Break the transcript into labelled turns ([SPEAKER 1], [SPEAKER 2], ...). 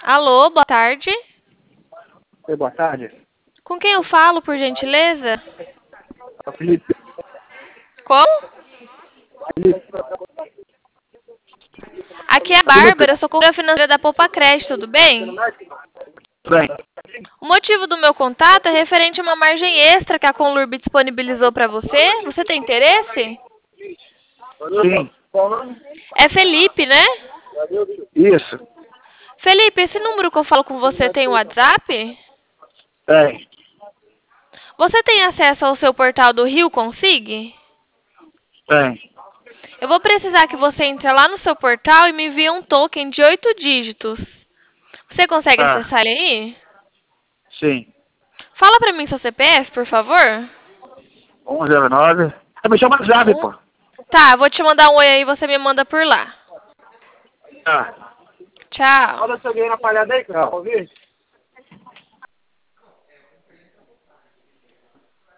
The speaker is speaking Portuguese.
[SPEAKER 1] Alô, boa tarde.
[SPEAKER 2] Oi, boa tarde.
[SPEAKER 1] Com quem eu falo, por gentileza?
[SPEAKER 2] É o Felipe.
[SPEAKER 1] Como?
[SPEAKER 2] Felipe.
[SPEAKER 1] Aqui é a
[SPEAKER 2] Felipe.
[SPEAKER 1] Bárbara, eu sou consultora financeira da Poupa Crédito, tudo bem?
[SPEAKER 2] Tudo bem?
[SPEAKER 1] O motivo do meu contato é referente a uma margem extra que a Conlurb disponibilizou para você. Você tem interesse?
[SPEAKER 2] Sim.
[SPEAKER 1] É Felipe, né?
[SPEAKER 2] Isso.
[SPEAKER 1] Felipe, esse número que eu falo com você tem WhatsApp?
[SPEAKER 2] Tem.
[SPEAKER 1] Você tem acesso ao seu portal do Rio Consig?
[SPEAKER 2] Tem.
[SPEAKER 1] Eu vou precisar que você entre lá no seu portal e me envie um token de 8 dígitos. Você consegue
[SPEAKER 2] Tá.
[SPEAKER 1] acessar ele aí?
[SPEAKER 2] Sim.
[SPEAKER 1] Fala pra mim seu CPF, por favor.
[SPEAKER 2] 109. Me chama no Zap,
[SPEAKER 1] Um...
[SPEAKER 2] pô.
[SPEAKER 1] Tá, vou te mandar um oi aí e você me manda por lá.
[SPEAKER 2] Tá.
[SPEAKER 1] Tchau.
[SPEAKER 2] Olha se alguém na palhada aí, que eu ouvir.